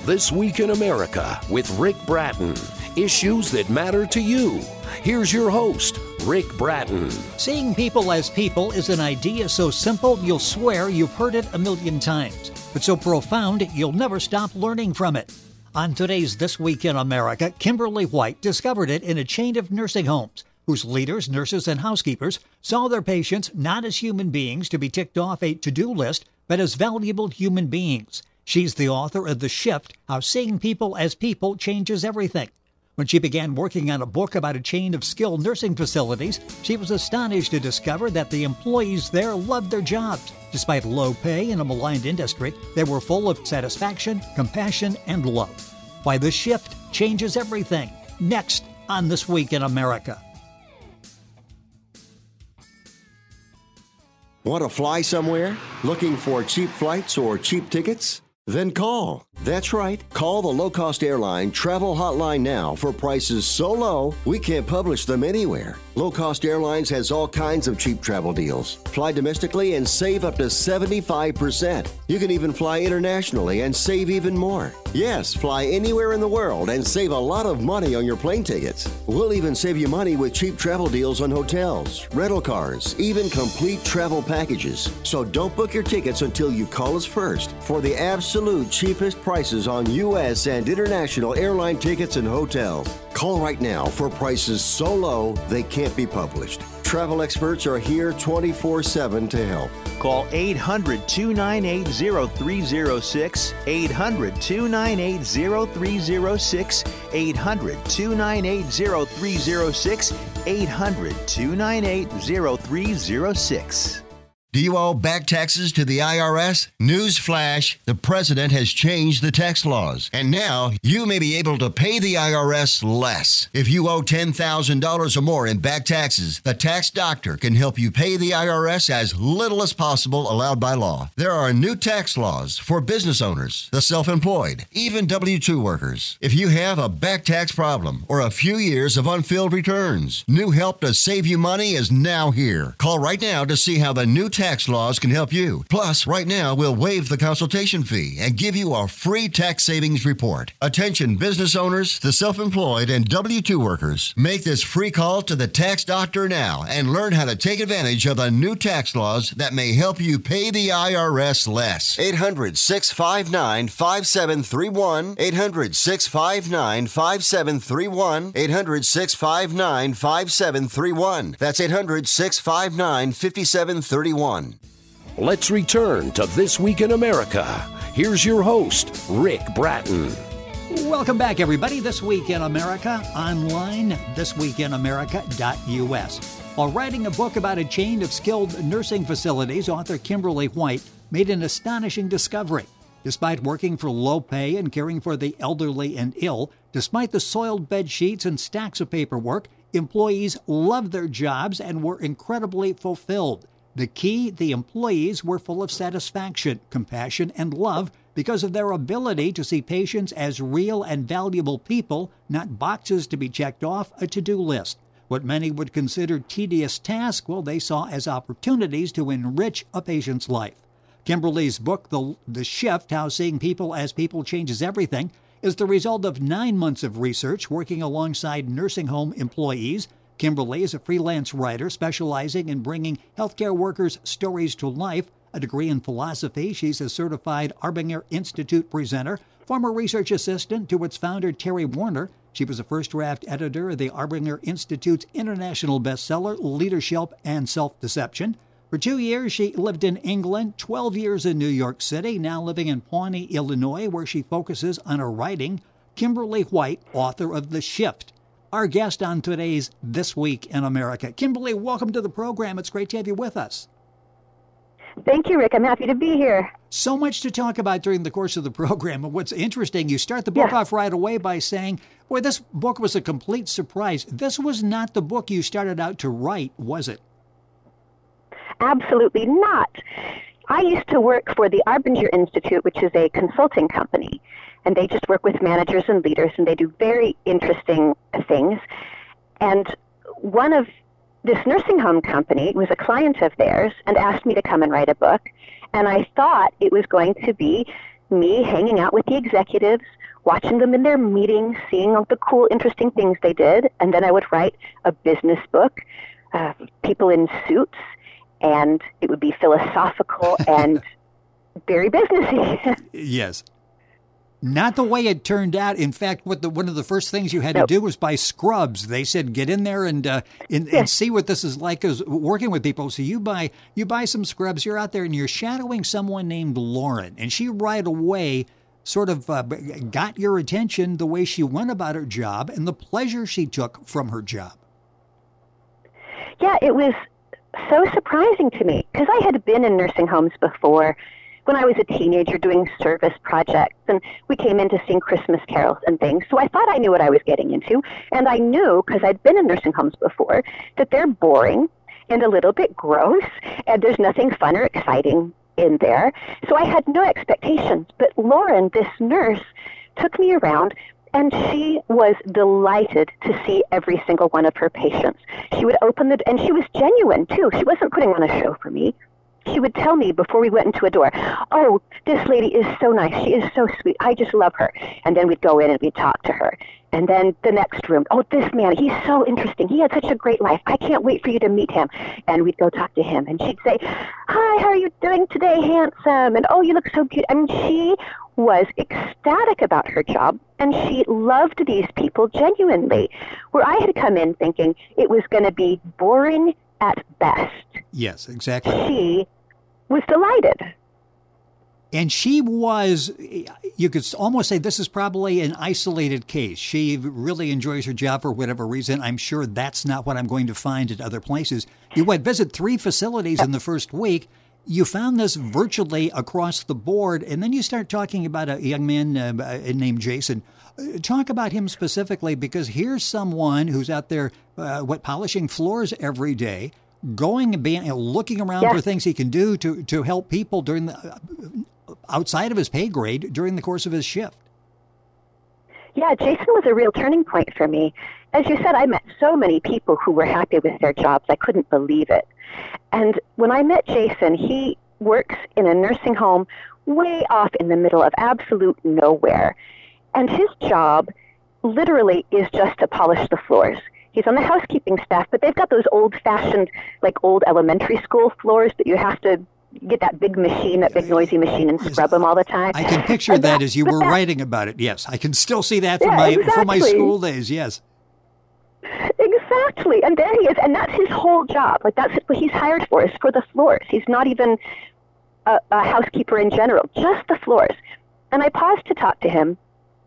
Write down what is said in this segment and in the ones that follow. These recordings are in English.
This Week in America with Rick Bratton. Issues that matter to you. Here's your host, Rick Bratton. Seeing people as people is an idea so simple you'll swear you've heard it a million times, but so profound you'll never stop learning from it. On today's This Week in America, Kimberly White discovered it in a chain of nursing homes, whose leaders, nurses, and housekeepers saw their patients not as human beings to be ticked off a to-do list, but as valuable human beings. She's the author of The Shift, How Seeing People as People Changes Everything. When she began working on a book about a chain of skilled nursing facilities, she was astonished to discover that the employees there loved their jobs. Despite low pay in a maligned industry, they were full of satisfaction, compassion, and love. Why The Shift Changes Everything. Next on This Week in America. Want to fly somewhere? Looking for cheap flights or cheap tickets? Then call. That's right. Call the low-cost airline travel hotline now for prices so low we can't publish them anywhere. Low-cost airlines has all kinds of cheap travel deals. Fly domestically and save up to 75%. You can even fly internationally and save even more. Yes, fly anywhere in the world and save a lot of money on your plane tickets. We'll even save you money with cheap travel deals on hotels, rental cars, even complete travel packages. So don't book your tickets until you call us first for the absolute cheapest prices on U.S. and international airline tickets and hotels. Call right now for prices so low they can't be published. Travel experts are here 24/7 to help. Call 800-298-0306, 800-298-0306, 800-298-0306, 800-298-0306. Do you owe back taxes to the IRS? News flash, the president has changed the tax laws, and now you may be able to pay the IRS less. If you owe $10,000 or more in back taxes, the tax doctor can help you pay the IRS as little as possible allowed by law. There are new tax laws for business owners, the self-employed, even W-2 workers. If you have a back tax problem or a few years of unfilled returns, new help to save you money is now here. Call right now to see how the new tax laws can help you. Plus, right now, we'll waive the consultation fee and give you a free tax savings report. Attention business owners, the self-employed, and W-2 workers. Make this free call to the tax doctor now and learn how to take advantage of the new tax laws that may help you pay the IRS less. 800-659-5731. 800-659-5731. 800-659-5731. That's 800-659-5731. Let's return to This Week in America. Here's your host, Rick Bratton. Welcome back, everybody. This Week in America, online, thisweekinamerica.us. While writing a book about a chain of skilled nursing facilities, author Kimberly White made an astonishing discovery. Despite working for low pay and caring for the elderly and ill, despite the soiled bed sheets and stacks of paperwork, employees loved their jobs and were incredibly fulfilled. The key, the employees were full of satisfaction, compassion, and love because of their ability to see patients as real and valuable people, not boxes to be checked off a to-do list. What many would consider tedious tasks, well, they saw as opportunities to enrich a patient's life. Kimberly's book, The Shift, How Seeing People as People Changes Everything, is the result of 9 months of research working alongside nursing home employees. Kimberly is a freelance writer specializing in bringing healthcare workers' stories to life. A degree in philosophy, she's a certified Arbinger Institute presenter, former research assistant to its founder, Terry Warner. She was a first-draft editor of the Arbinger Institute's international bestseller, Leadership and Self-Deception. For 2 years, she lived in England, 12 years in New York City, now living in Pawnee, Illinois, where she focuses on her writing. Kimberly White, author of The Shift, our guest on today's This Week in America. Kimberly, welcome to the program. It's great to have you with us. Thank you, Rick. I'm happy to be here. So much to talk about during the course of the program. And what's interesting, you start the book off right away by saying, boy, this book was a complete surprise. This was not the book you started out to write, was it? Absolutely not. I used to work for the Arbinger Institute, which is a consulting company. And they just work with managers and leaders, and they do very interesting things. And one of this nursing home company was a client of theirs and asked me to come and write a book. And I thought it was going to be me hanging out with the executives, watching them in their meetings, seeing all the cool, interesting things they did, and then I would write a business book, people in suits, and it would be philosophical and very businessy. Yes. Not the way it turned out. In fact, one of the first things you had to do was buy scrubs. They said, get in there and see what this is like as working with people. So you buy some scrubs. You're out there and you're shadowing someone named Lauren, and she right away sort of got your attention the way she went about her job and the pleasure she took from her job. Yeah, it was so surprising to me because I had been in nursing homes before when I was a teenager doing service projects, and we came in to sing Christmas carols and things. So I thought I knew what I was getting into, and I knew, because I'd been in nursing homes before, that they're boring and a little bit gross, and there's nothing fun or exciting in there. So I had no expectations. But Lauren, this nurse, took me around, and she was delighted to see every single one of her patients. She would open and she was genuine, too. She wasn't putting on a show for me. She would tell me before we went into a door, oh, this lady is so nice. She is so sweet. I just love her. And then we'd go in and we'd talk to her. And then the next room, oh, this man, he's so interesting. He had such a great life. I can't wait for you to meet him. And we'd go talk to him. And she'd say, hi, how are you doing today, handsome? And, oh, you look so cute. I mean, she was ecstatic about her job, and she loved these people genuinely, where I had come in thinking it was going to be boring at best. Yes, exactly. She was delighted. And she was, you could almost say this is probably an isolated case. She really enjoys her job for whatever reason. I'm sure that's not what I'm going to find at other places. You went visit 3 facilities in the first week. You found this virtually across the board, and then you start talking about a young man named Jason. Talk about him specifically, because here's someone who's out there, polishing floors every day, going and looking around for things he can do to help people during the outside of his pay grade during the course of his shift. Yeah, Jason was a real turning point for me. As you said, I met so many people who were happy with their jobs. I couldn't believe it. And when I met Jason, he works in a nursing home way off in the middle of absolute nowhere. And his job literally is just to polish the floors. He's on the housekeeping staff, but they've got those old-fashioned, like old elementary school floors that you have to get that big machine, that big noisy machine, and scrub them all the time. I can picture that as you were writing about it. Yes, I can still see that from my school days. Yes, exactly. And there he is, and that's his whole job. Like that's what he's hired for, is for the floors. He's not even a housekeeper in general, just the floors. And I paused to talk to him.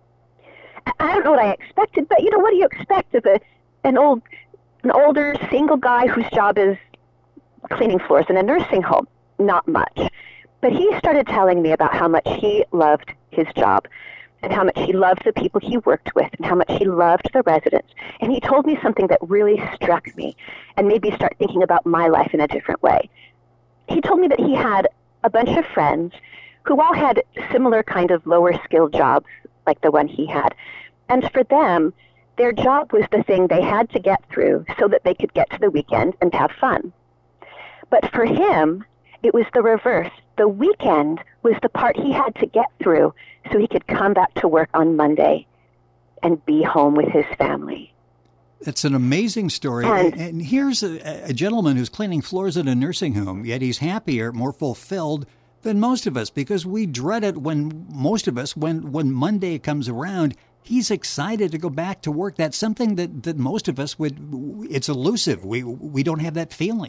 I don't know what I expected, but what do you expect of an older single guy whose job is cleaning floors in a nursing home? Not much. But he started telling me about how much he loved his job and how much he loved the people he worked with and how much he loved the residents. And he told me something that really struck me and made me start thinking about my life in a different way. He told me that he had a bunch of friends who all had similar kind of lower skilled jobs like the one he had. And for them, their job was the thing they had to get through so that they could get to the weekend and have fun. But for him, it was the reverse. The weekend was the part he had to get through so he could come back to work on Monday and be home with his family. It's an amazing story. And here's a gentleman who's cleaning floors at a nursing home, yet he's happier, more fulfilled than most of us, because we dread it when Monday comes around. He's excited to go back to work. That's something that most of us it's elusive. We don't have that feeling.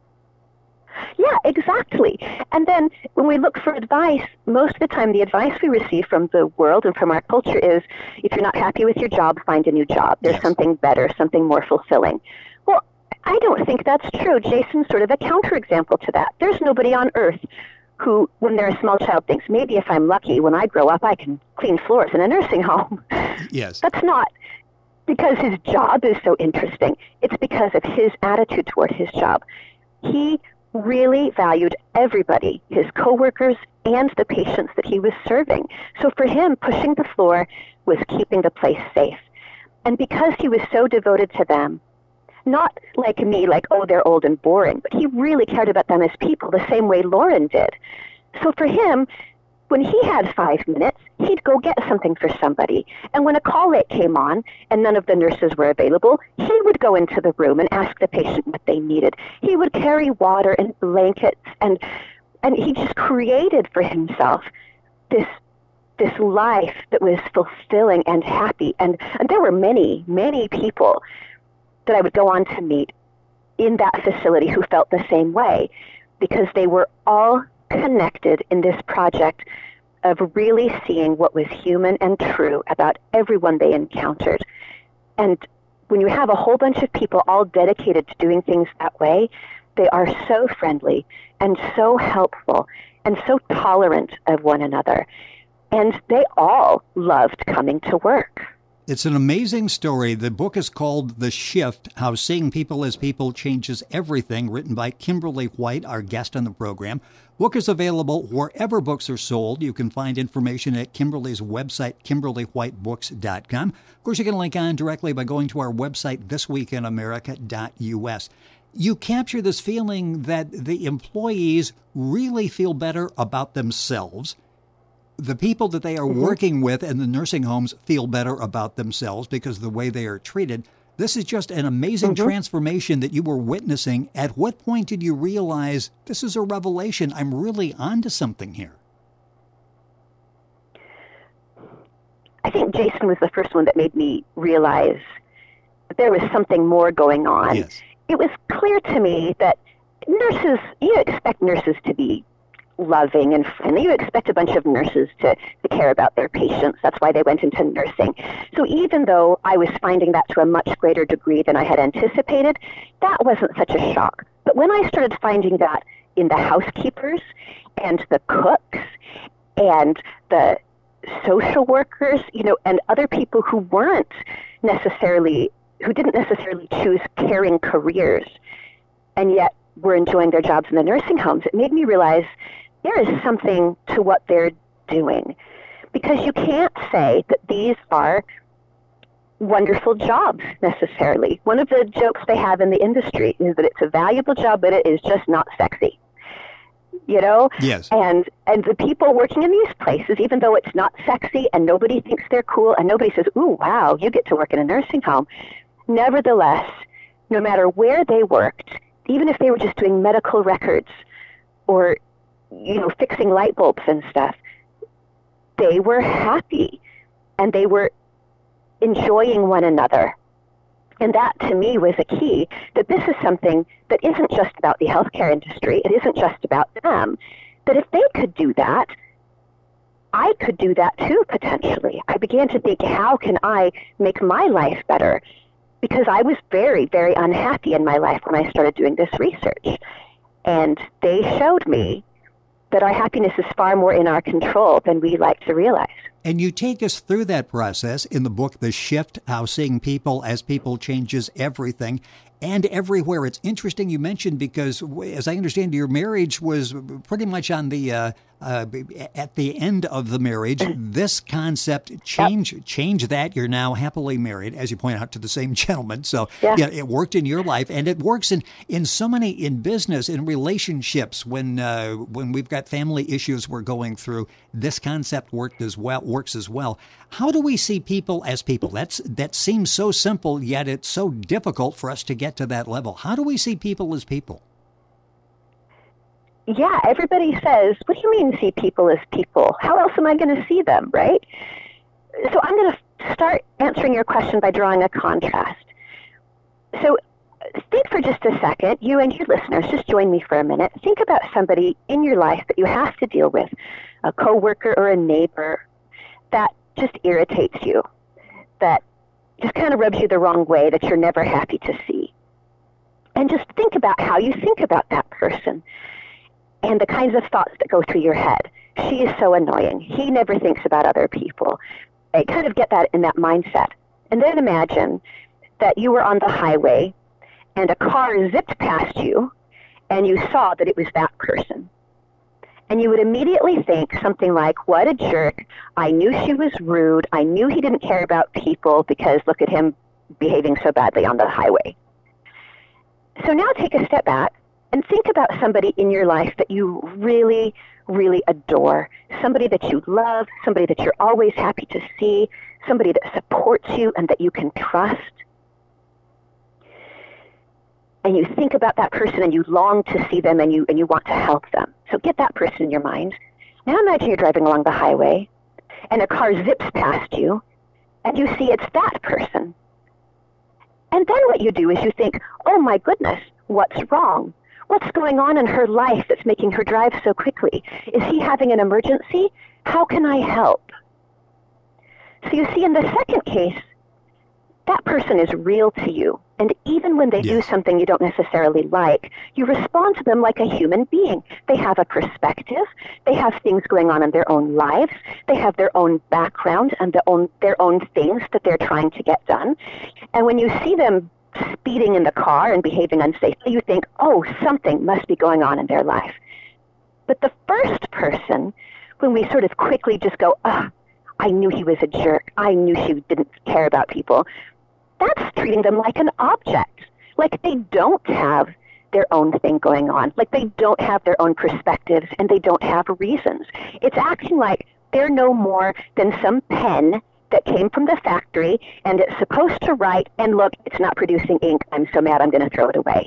Yeah, exactly. And then when we look for advice, most of the time the advice we receive from the world and from our culture is, if you're not happy with your job, find a new job. There's something better, something more fulfilling. Well, I don't think that's true. Jason's sort of a counterexample to that. There's nobody on earth who, when they're a small child, thinks, maybe if I'm lucky, when I grow up, I can clean floors in a nursing home. Yes. That's not because his job is so interesting. It's because of his attitude toward his job. He really valued everybody, his coworkers and the patients that he was serving. So for him, pushing the floor was keeping the place safe. And because he was so devoted to them, not like me, like, oh, they're old and boring, but he really cared about them as people the same way Lauren did. So for him, when he had 5 minutes, he'd go get something for somebody. And when a call rate came on and none of the nurses were available, he would go into the room and ask the patient what they needed. He would carry water and blankets, and he just created for himself this life that was fulfilling and happy. And there were many, many people that I would go on to meet in that facility who felt the same way, because they were all connected in this project of really seeing what was human and true about everyone they encountered. And when you have a whole bunch of people all dedicated to doing things that way, they are so friendly and so helpful and so tolerant of one another. And they all loved coming to work. It's an amazing story. The book is called The Shift, How Seeing People as People Changes Everything, written by Kimberly White, our guest on the program. Book is available wherever books are sold. You can find information at Kimberly's website, KimberlyWhiteBooks.com. Of course, you can link on directly by going to our website, thisweekinamerica.us. You capture this feeling that the employees really feel better about themselves. The people that they are working with in the nursing homes feel better about themselves because of the way they are treated. This is just an amazing transformation that you were witnessing. At what point did you realize this is a revelation? I'm really onto something here. I think Jason was the first one that made me realize that there was something more going on. Yes. It was clear to me that nurses, you expect nurses to be loving and friendly. You expect a bunch of nurses to care about their patients. That's why they went into nursing. So even though I was finding that to a much greater degree than I had anticipated, that wasn't such a shock. But when I started finding that in the housekeepers and the cooks and the social workers, and other people who didn't necessarily choose caring careers and yet were enjoying their jobs in the nursing homes, it made me realize there is something to what they're doing. Because you can't say that these are wonderful jobs necessarily. One of the jokes they have in the industry is that it's a valuable job, but it is just not sexy. Yes. And the people working in these places, even though it's not sexy and nobody thinks they're cool and nobody says, ooh, wow, you get to work in a nursing home. Nevertheless, no matter where they worked, even if they were just doing medical records or, fixing light bulbs and stuff, they were happy and they were enjoying one another. And that, to me, was a key, that this is something that isn't just about the healthcare industry. It isn't just about them. That if they could do that, I could do that too, potentially. I began to think, how can I make my life better? Because I was very, very unhappy in my life when I started doing this research. And they showed me that our happiness is far more in our control than we like to realize. And you take us through that process in the book, The Shift, How Seeing People as People Changes Everything. And everywhere. It's interesting you mentioned, because as I understand, your marriage was pretty much on the at the end of the marriage. This concept change that. You're now happily married, as you point out, to the same gentleman. So yeah, it worked in your life, and it works in so many, in business, in relationships. When we've got family issues we're going through, this concept works as well. How do we see people as people? That seems so simple, yet it's so difficult for us to get to that level. How do we see people as people? Yeah, everybody says, what do you mean see people as people? How else am I going to see them, right? So I'm going to start answering your question by drawing a contrast. So think for just a second, you and your listeners, just join me for a minute. Think about somebody in your life that you have to deal with, a coworker or a neighbor that just irritates you, that just kind of rubs you the wrong way, that you're never happy to see. And just think about how you think about that person and the kinds of thoughts that go through your head. She is so annoying. He never thinks about other people. I kind of get that in that mindset. And then imagine that you were on the highway and a car zipped past you and you saw that it was that person. And you would immediately think something like, what a jerk. I knew she was rude. I knew he didn't care about people because look at him behaving so badly on the highway. So now take a step back And think about somebody in your life that you really, really adore, somebody that you love, somebody that you're always happy to see, somebody that supports you and that you can trust. And you think about that person and you long to see them and you want to help them. So get that person in your mind. Now imagine you're driving along the highway and a car zips past you and you see it's that person. And then what you do is you think, oh my goodness, what's wrong? What's going on in her life that's making her drive so quickly? Is he having an emergency? How can I help? So you see, in the second case, that person is real to you. And even when they do something you don't necessarily like, you respond to them like a human being. They have a perspective. They have things going on in their own lives. They have their own background and their own things that they're trying to get done. And when you see them speeding in the car and behaving unsafely, you think, oh, something must be going on in their life. But the first person, when we sort of quickly just go, I knew he was a jerk. I knew she didn't care about people. That's treating them like an object, like they don't have their own thing going on, like they don't have their own perspectives and they don't have reasons. It's acting like they're no more than some pen that came from the factory and it's supposed to write, and look, it's not producing ink. I'm so mad I'm going to throw it away.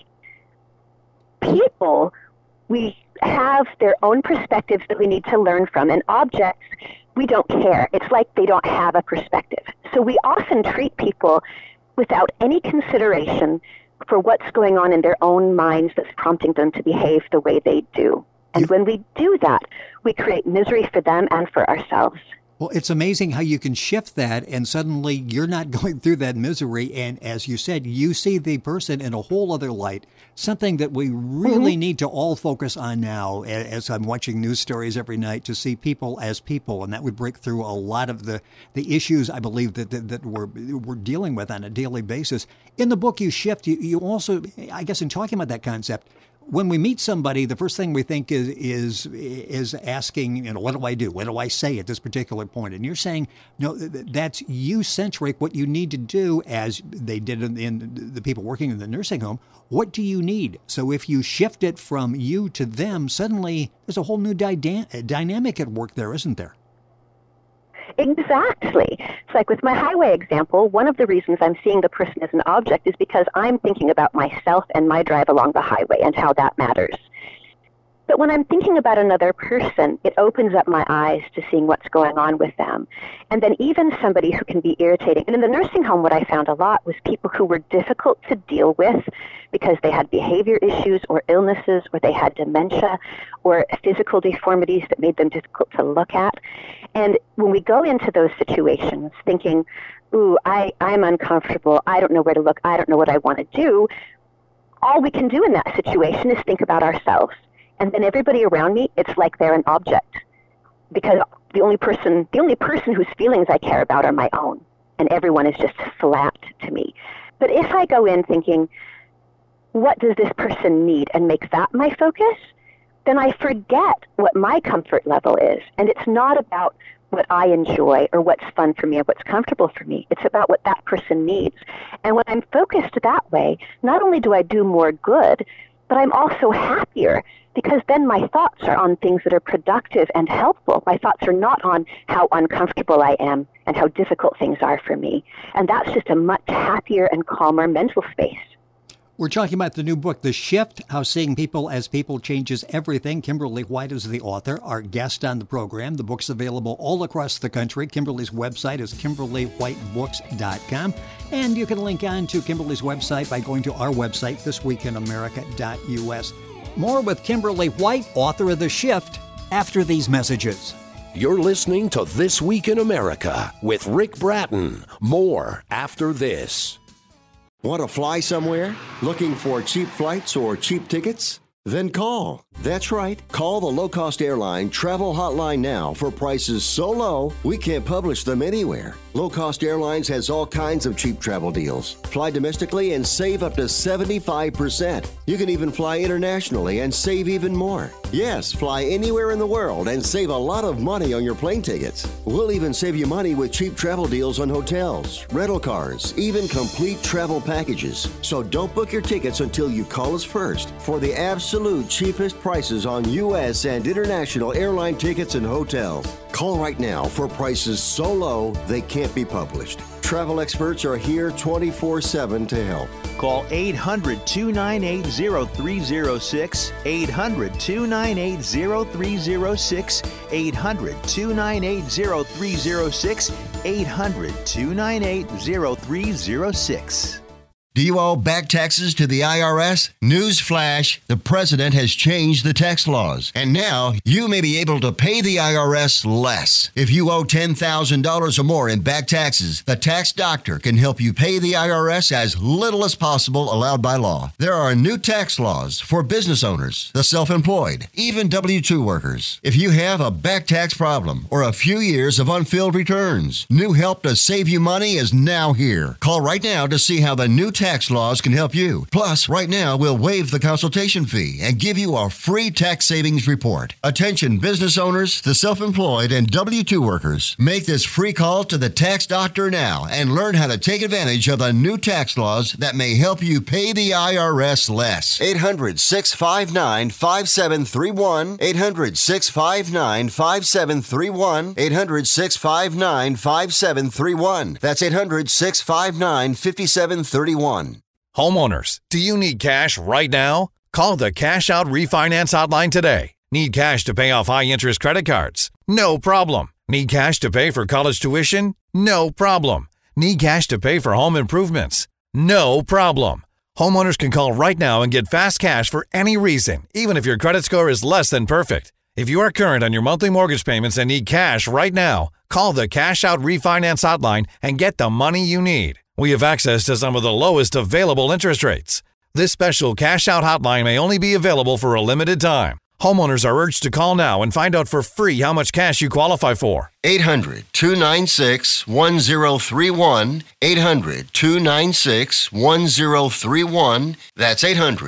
People, we have their own perspectives that we need to learn from, and objects, we don't care. It's like they don't have a perspective. So we often treat people without any consideration for what's going on in their own minds that's prompting them to behave the way they do. And when we do that, we create misery for them and for ourselves. Well, it's amazing how you can shift that and suddenly you're not going through that misery. And as you said, you see the person in a whole other light, something that we really need to all focus on now as I'm watching news stories every night, to see people as people. And that would break through a lot of the issues, I believe, that we're dealing with on a daily basis. In the book, you shift. You also, I guess, in talking about that concept, when we meet somebody, the first thing we think is asking, what do I do? What do I say at this particular point? And you're saying, no, that's you-centric. What you need to do, as they did in the people working in the nursing home, what do you need? So if you shift it from you to them, suddenly there's a whole new dynamic at work there, isn't there? Exactly. It's like with my highway example, one of the reasons I'm seeing the person as an object is because I'm thinking about myself and my drive along the highway and how that matters. But when I'm thinking about another person, it opens up my eyes to seeing what's going on with them. And then even somebody who can be irritating. And in the nursing home, what I found a lot was people who were difficult to deal with because they had behavior issues or illnesses, or they had dementia or physical deformities that made them difficult to look at. And when we go into those situations thinking, ooh, I'm uncomfortable, I don't know where to look, I don't know what I want to do, all we can do in that situation is think about ourselves. And then everybody around me, it's like they're an object. Because the only person whose feelings I care about are my own. And everyone is just flat to me. But if I go in thinking, what does this person need, and make that my focus, then I forget what my comfort level is. And it's not about what I enjoy or what's fun for me or what's comfortable for me. It's about what that person needs. And when I'm focused that way, not only do I do more good, but I'm also happier, because then my thoughts are on things that are productive and helpful. My thoughts are not on how uncomfortable I am and how difficult things are for me. And that's just a much happier and calmer mental space. We're talking about the new book, The Shift, How Seeing People as People Changes Everything. Kimberly White is the author, our guest on the program. The book's available all across the country. Kimberly's website is KimberlyWhiteBooks.com. And you can link on to Kimberly's website by going to our website, thisweekinamerica.us. More with Kimberly White, author of The Shift, after these messages. You're listening to This Week in America with Rick Bratton. More after this. Want to fly somewhere? Looking for cheap flights or cheap tickets? Then call. That's right. Call the low-cost airline travel hotline now for prices so low we can't publish them anywhere. Low-cost airlines has all kinds of cheap travel deals. Fly domestically and save up to 75%. You can even fly internationally and save even more. Yes, fly anywhere in the world and save a lot of money on your plane tickets. We'll even save you money with cheap travel deals on hotels, rental cars, even complete travel packages. So don't book your tickets until you call us first for the absolute cheapest prices on U.S. and international airline tickets and hotels. Call right now for prices so low they can't be published. Travel experts are here 24/7 to help. Call 800-298-0306, 800-298-0306, 800-298-0306, 800-298-0306. Do you owe back taxes to the IRS? Newsflash, the president has changed the tax laws, and now you may be able to pay the IRS less. If you owe $10,000 or more in back taxes, the tax doctor can help you pay the IRS as little as possible allowed by law. There are new tax laws for business owners, the self-employed, even W-2 workers. If you have a back tax problem or a few years of unfilled returns, new help to save you money is now here. Call right now to see how the new tax laws can help you. Plus, right now, we'll waive the consultation fee and give you a free tax savings report. Attention business owners, the self-employed, and W-2 workers. Make this free call to the tax doctor now and learn how to take advantage of the new tax laws that may help you pay the IRS less. 800-659-5731. 800-659-5731. 800-659-5731. That's 800-659-5731. Homeowners, do you need cash right now? Call the Cash Out Refinance Hotline today. Need cash to pay off high-interest credit cards? No problem. Need cash to pay for college tuition? No problem. Need cash to pay for home improvements? No problem. Homeowners can call right now and get fast cash for any reason, even if your credit score is less than perfect. If you are current on your monthly mortgage payments and need cash right now, call the Cash Out Refinance Hotline and get the money you need. We have access to some of the lowest available interest rates. This special Cash Out hotline may only be available for a limited time. Homeowners are urged to call now and find out for free how much cash you qualify for. 800-296-1031. 800-296-1031. That's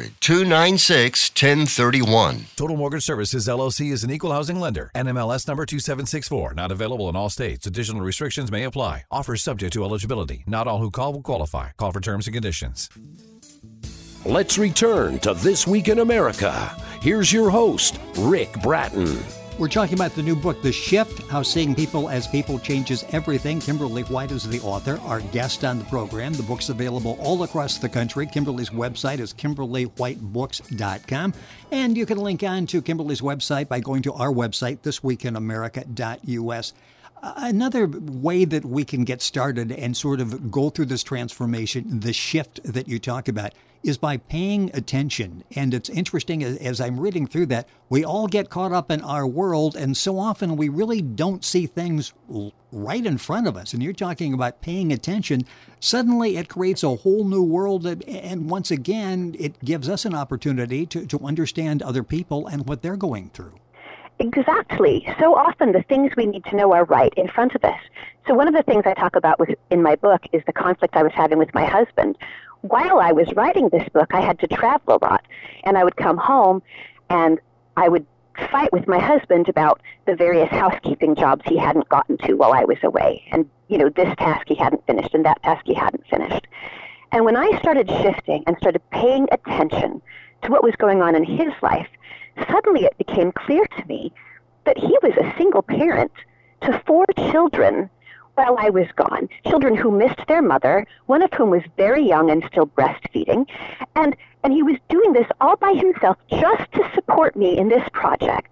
800-296-1031. Total Mortgage Services, LLC is an equal housing lender. NMLS number 2764. Not available in all states. Additional restrictions may apply. Offers subject to eligibility. Not all who call will qualify. Call for terms and conditions. Let's return to This Week in America. Here's your host, Rick Bratton. We're talking about the new book, The Shift, How Seeing People as People Changes Everything. Kimberly White is the author, our guest on the program. The book's available all across the country. Kimberly's website is KimberlyWhiteBooks.com. And you can link on to Kimberly's website by going to our website, thisweekinamerica.us. Another way that we can get started and sort of go through this transformation, the shift that you talk about, is by paying attention. And it's interesting, as I'm reading through that, we all get caught up in our world, and so often we really don't see things right in front of us. And you're talking about paying attention. Suddenly it creates a whole new world, and once again, it gives us an opportunity to understand other people and what they're going through. Exactly. So often the things we need to know are right in front of us. So one of the things I talk about in my book is the conflict I was having with my husband. While I was writing this book, I had to travel a lot, and I would come home and I would fight with my husband about the various housekeeping jobs he hadn't gotten to while I was away. And, this task he hadn't finished and that task he hadn't finished. And when I started shifting and started paying attention to what was going on in his life, suddenly it became clear to me that he was a single parent to 4 children while I was gone. Children who missed their mother, one of whom was very young and still breastfeeding. And he was doing this all by himself just to support me in this project.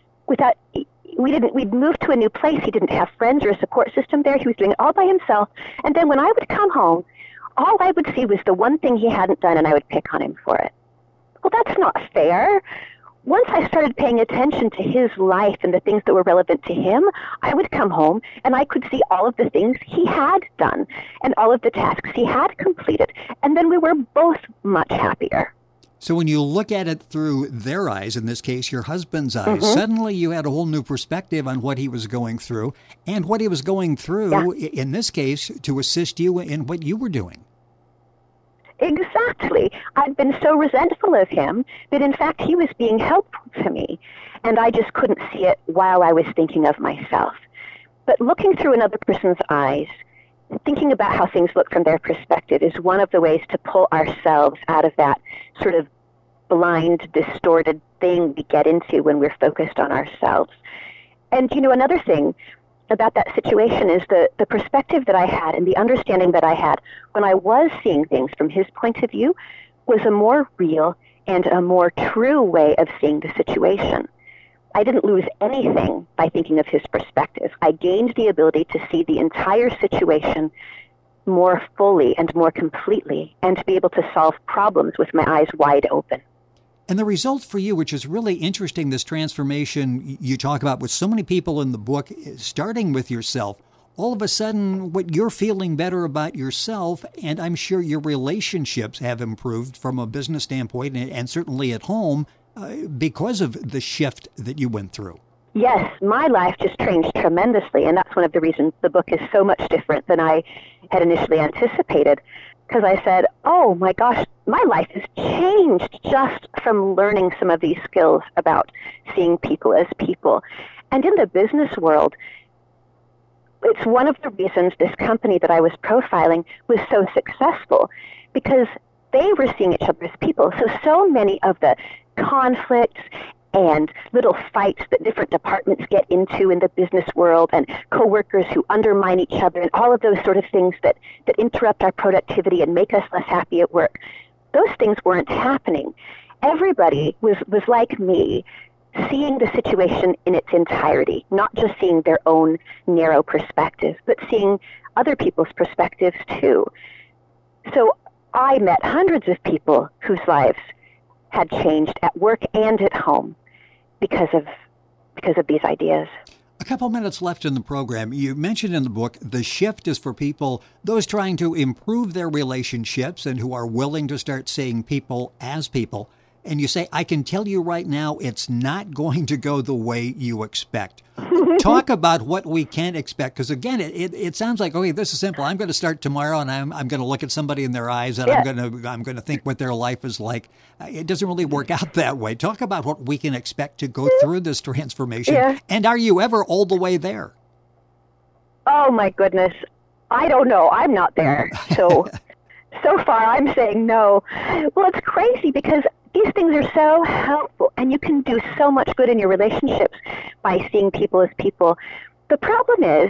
We'd moved to a new place. He didn't have friends or a support system there. He was doing it all by himself. And then when I would come home, all I would see was the one thing he hadn't done, and I would pick on him for it. Well, that's not fair. Once I started paying attention to his life and the things that were relevant to him, I would come home and I could see all of the things he had done and all of the tasks he had completed. And then we were both much happier. So when you look at it through their eyes, in this case, your husband's eyes, suddenly you had a whole new perspective on what he was going through and what he was going through, in this case, to assist you in what you were doing. Exactly. I'd been so resentful of him that, in fact, he was being helpful to me, and I just couldn't see it while I was thinking of myself. But looking through another person's eyes, thinking about how things look from their perspective is one of the ways to pull ourselves out of that sort of blind, distorted thing we get into when we're focused on ourselves. And, another thing about that situation is the perspective that I had and the understanding that I had when I was seeing things from his point of view was a more real and a more true way of seeing the situation. I didn't lose anything by thinking of his perspective. I gained the ability to see the entire situation more fully and more completely, and to be able to solve problems with my eyes wide open. And the result for you, which is really interesting, this transformation you talk about with so many people in the book, starting with yourself, all of a sudden what you're feeling better about yourself, and I'm sure your relationships have improved from a business standpoint and certainly at home because of the shift that you went through. Yes, my life just changed tremendously, and that's one of the reasons the book is so much different than I had initially anticipated. Because I said, oh my gosh, my life has changed just from learning some of these skills about seeing people as people. And in the business world, it's one of the reasons this company that I was profiling was so successful, because they were seeing each other as people. So many of the conflicts and little fights that different departments get into in the business world, and coworkers who undermine each other, and all of those sort of things that interrupt our productivity and make us less happy at work, those things weren't happening. Everybody was like me, seeing the situation in its entirety, not just seeing their own narrow perspective, but seeing other people's perspectives too. So I met hundreds of people whose lives had changed at work and at home because of these ideas. A couple minutes left in the program. You mentioned in the book the shift is for people, those trying to improve their relationships and who are willing to start seeing people as people. And you say, I can tell you right now, it's not going to go the way you expect. Talk about what we can expect, because again, it sounds like, okay, this is simple. I'm going to start tomorrow, and I'm going to look at somebody in their eyes, and I'm going to think what their life is like. It doesn't really work out that way. Talk about what we can expect to go through this transformation. Yeah. And are you ever all the way there? Oh my goodness, I don't know. I'm not there. So far, I'm saying no. Well, it's crazy because these things are so helpful, and you can do so much good in your relationships by seeing people as people. The problem is,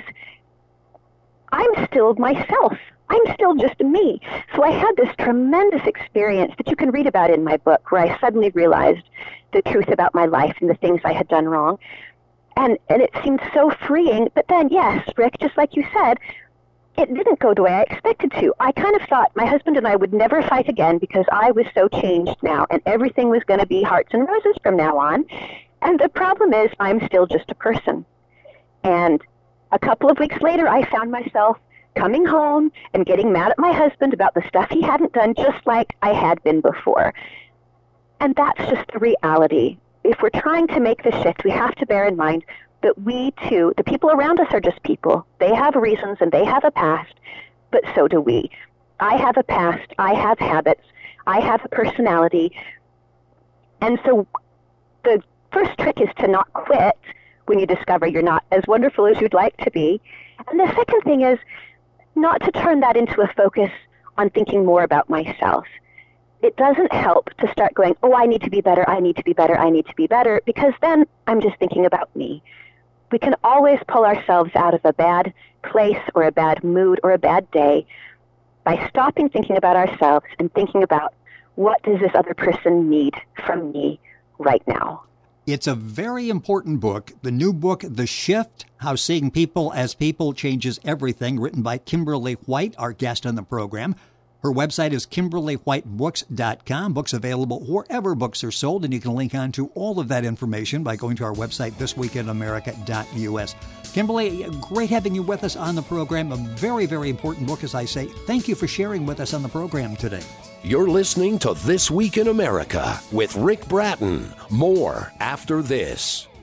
I'm still myself. I'm still just me. So I had this tremendous experience that you can read about in my book, where I suddenly realized the truth about my life and the things I had done wrong. And it seemed so freeing. But then, yes, Rick, just like you said, it didn't go the way I expected to. I kind of thought my husband and I would never fight again because I was so changed now, and everything was going to be hearts and roses from now on. And the problem is, I'm still just a person. And a couple of weeks later, I found myself coming home and getting mad at my husband about the stuff he hadn't done, just like I had been before. And that's just the reality. If we're trying to make the shift, we have to bear in mind that we too, the people around us are just people. They have reasons and they have a past, but so do we. I have a past, I have habits, I have a personality. And so the first trick is to not quit when you discover you're not as wonderful as you'd like to be. And the second thing is not to turn that into a focus on thinking more about myself. It doesn't help to start going, oh, I need to be better, I need to be better, I need to be better, because then I'm just thinking about me. We can always pull ourselves out of a bad place or a bad mood or a bad day by stopping thinking about ourselves and thinking about, what does this other person need from me right now? It's a very important book. The new book, The Shift, How Seeing People as People Changes Everything, written by Kimberly White, our guest on the program. Her website is KimberlyWhiteBooks.com. Books available wherever books are sold, and you can link on to all of that information by going to our website, thisweekinamerica.us. Kimberly, great having you with us on the program. A very, very important book, as I say. Thank you for sharing with us on the program today. You're listening to This Week in America with Rick Bratton. More after this.